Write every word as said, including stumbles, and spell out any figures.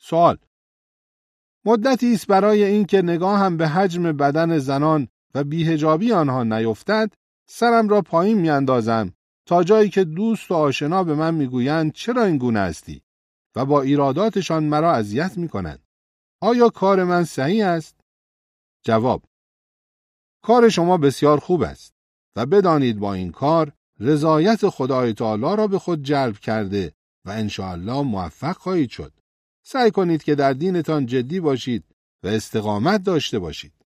سوال: مدتی است برای اینکه نگاهم به حجم بدن زنان و بی‌حجابی آنها نیفتد، سرم را پایین میاندازم تا جایی که دوست و آشنا به من میگویند چرا این گونه هستی و با ایراداتشان مرا اذیت میکنند. آیا کار من صحیح است؟ جواب: کار شما بسیار خوب است و بدانید با این کار رضایت خدای تعالی را به خود جلب کرده و انشاءالله موفق خواهید شد. سعی کنید که در دینتان جدی باشید و استقامت داشته باشید.